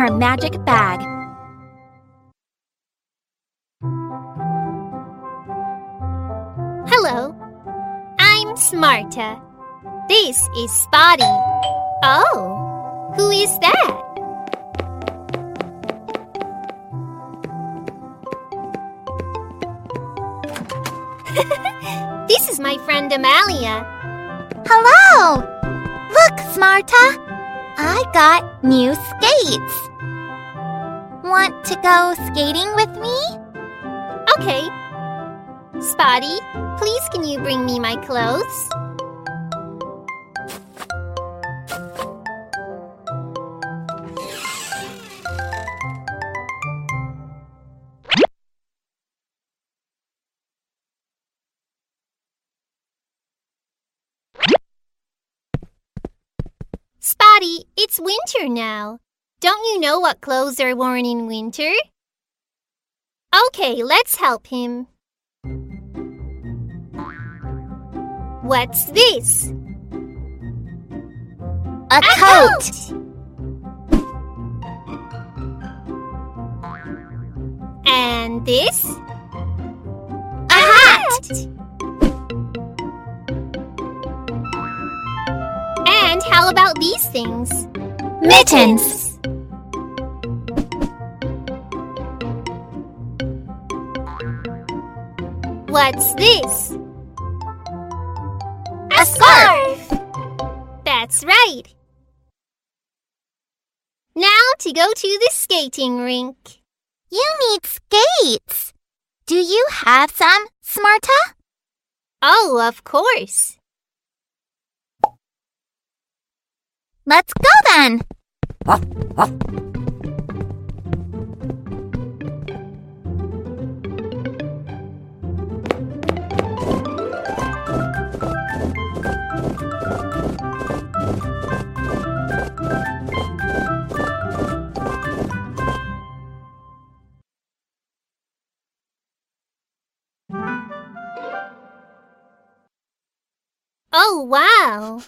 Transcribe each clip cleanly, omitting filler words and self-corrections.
her magic bag. Hello, I'm Smarta. This is Spotty. Oh, who is that? This is my friend Amalia. Hello! Look, Smarta! I got new skates. Want to go skating with me? Okay. Spotty, please can you bring me my clothes? Spotty, it's winter now. Don't you know what clothes are worn in winter? Okay, let's help him. What's this? A coat! And this? A hat! And how about these things? Mittens! What's this? A scarf! That's right. Now to go to the skating rink. You need skates. Do you have some, Smarta? Oh, of course. Let's go then. Oh, wow.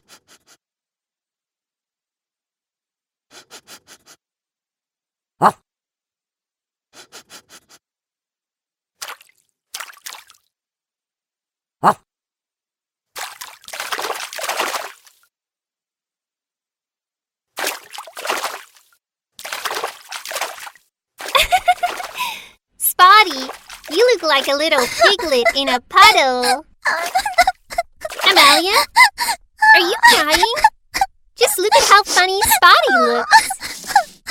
Spotty, you look like a little piglet in a puddle. Amalia, are you crying? Just look at how funny Spotty looks.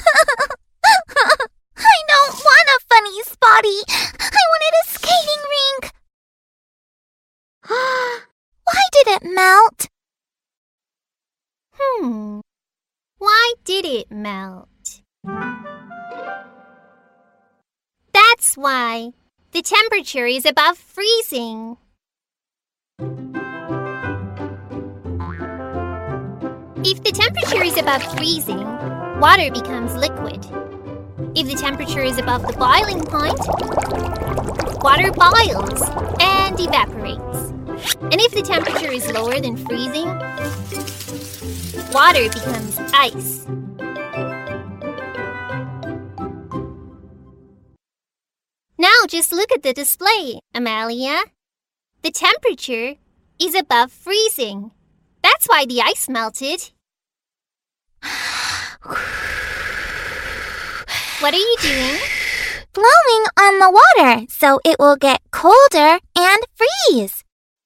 I don't want a funny Spotty. I wanted a skating rink. Why did it melt? Why did it melt? That's why. The temperature is above freezing. If the temperature is above freezing, water becomes liquid. If the temperature is above the boiling point, water boils and evaporates. And if the temperature is lower than freezing, water becomes ice. Now just look at the display, Amalia. The temperature is above freezing. That's why the ice melted. What are you doing? Blowing on the water so it will get colder and freeze.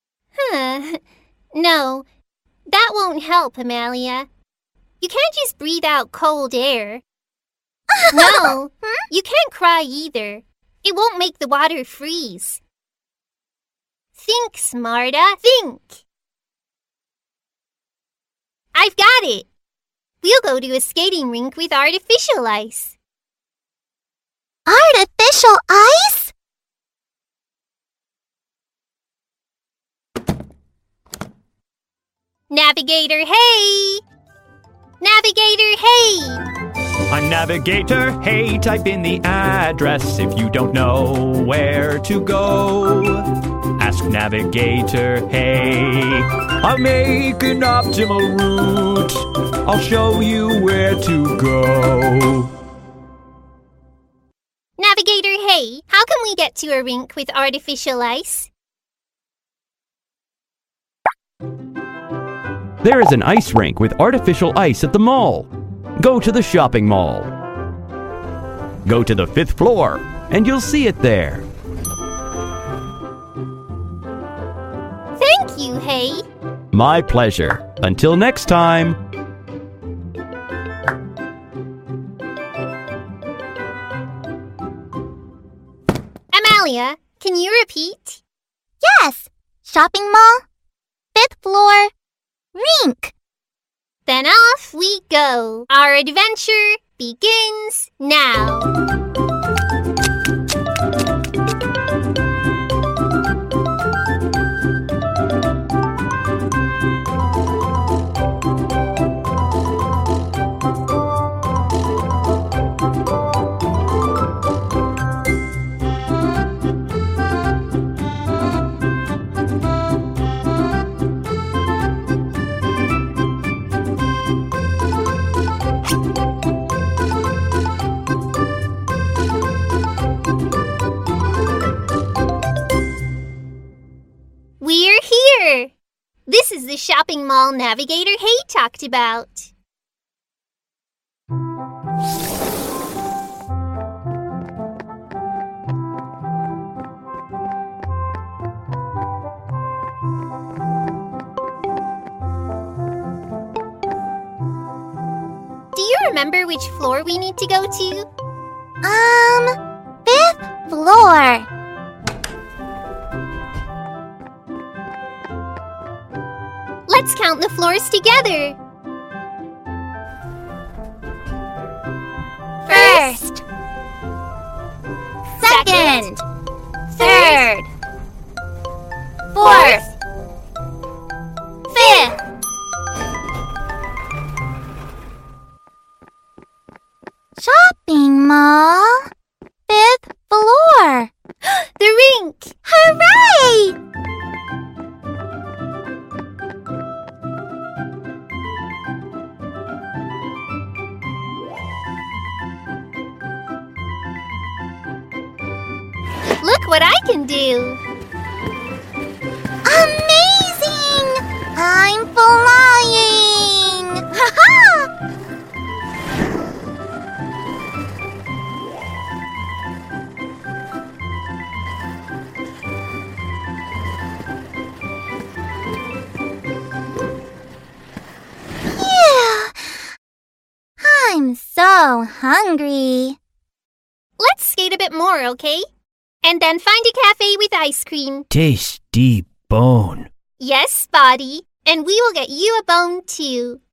No, that won't help, Amalia. You can't just breathe out cold air. No, you can't cry either. It won't make the water freeze. Think, Smarta, think. I've got it. We'll go to a skating rink with artificial ice. Artificial ice? Navigator, hey! Navigator, hey! I'm Navigator, hey, type in the address if you don't know where to go. Ask Navigator, hey, I'll make an optimal route. I'll show you where to go. get to a rink with artificial ice? There is an ice rink with artificial ice at the mall. Go to the shopping mall. Go to the 5th floor, and you'll see it there. Thank you, Hey. My pleasure. Until next time. Amalia, can you repeat? Yes. Shopping mall, 5th floor, rink. Then off we go. Our adventure begins now. We're here! This is the shopping mall Navigator Hey talked about. Do you remember which floor we need to go to? 5th floor. Let's count the floors together. First, second, third, 4th, 5th. Shopping mall, 5th floor. The rink! Hooray! Look what I can do! Amazing! I'm flying! Ha-ha! Phew! I'm so hungry. Let's skate a bit more, okay? And then find a cafe with ice cream. Tasty bone. Yes, Spotty. And we will get you a bone too.